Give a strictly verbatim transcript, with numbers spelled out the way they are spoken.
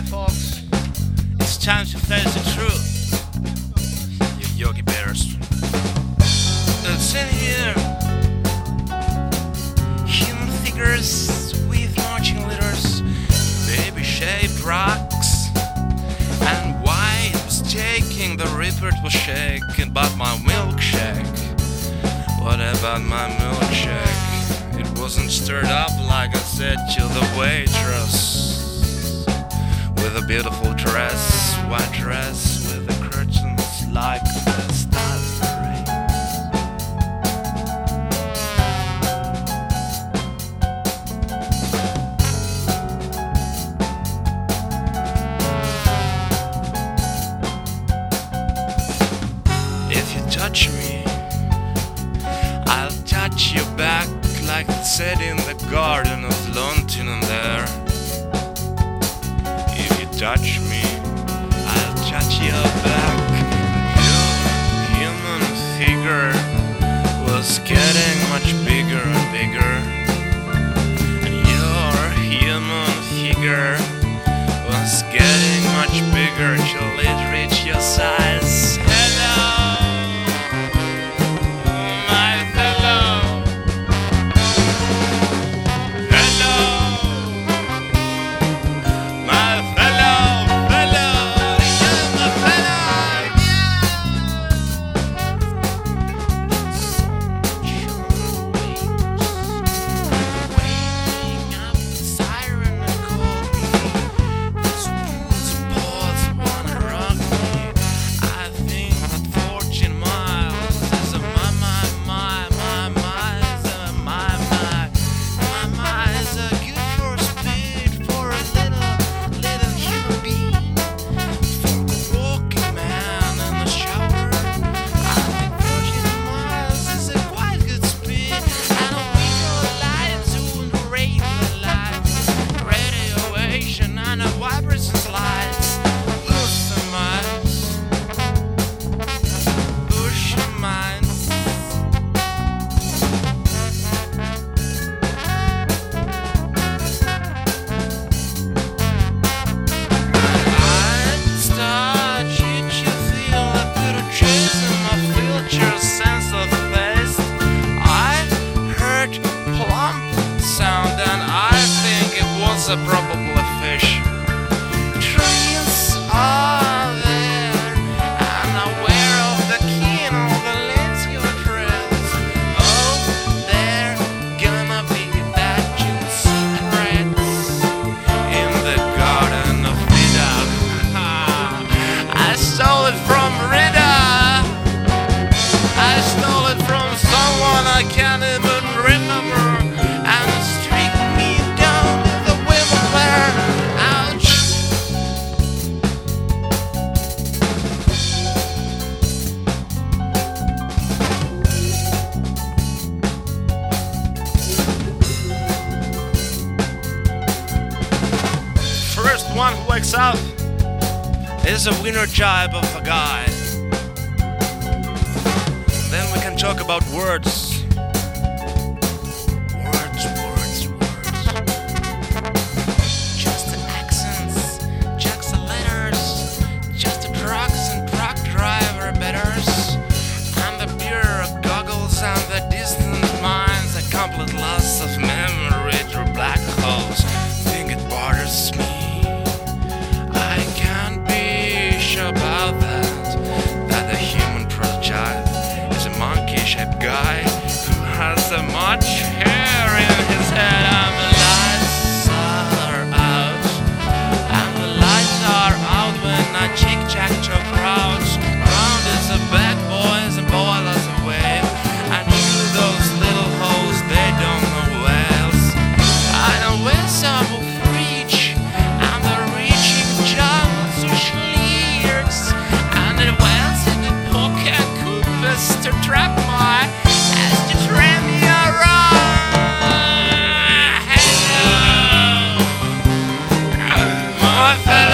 folks. It's time to face the truth. You Yogi Bears. It's in here. Human figures with marching leaders, baby-shaped rocks, and why was taking the Reaper was shaking, but my milkshake. What about my milkshake? It wasn't stirred up like I said to the waitress. With a beautiful dress, white dress, with the curtains like the stars of rain. If you touch me, I'll touch you back, like it said in the garden of London there. If you touch me, I'll touch you back. Your human figure was getting much bigger and bigger, and your human figure was getting much bigger till it reached your size. Hello, my fellow. A probable fish. Trees are there, and aware of the keen of the landscape trends. Oh, they're gonna be that juice secrets in the garden of Vidal. I stole it from Rita. I stole it from someone I can't even remember. And streak me down. Ouch! First one who wakes up is a winner jibe of a guy. Then we can talk about words. Complete loss of memory through black holes. Think it bothers me. I can't be sure about that. That the human prototype is a monkey-shaped guy who has so much hair in his head. And the lights are out. And the lights are out when I chick-chack to crowds. Round is a bad boys and boilers away. And you those little holes, they don't know whales. I know where some will reach, and the reaching jungles which leads, and the whales in the pocket coopers to trap my as to train me around. Hello, my fellow.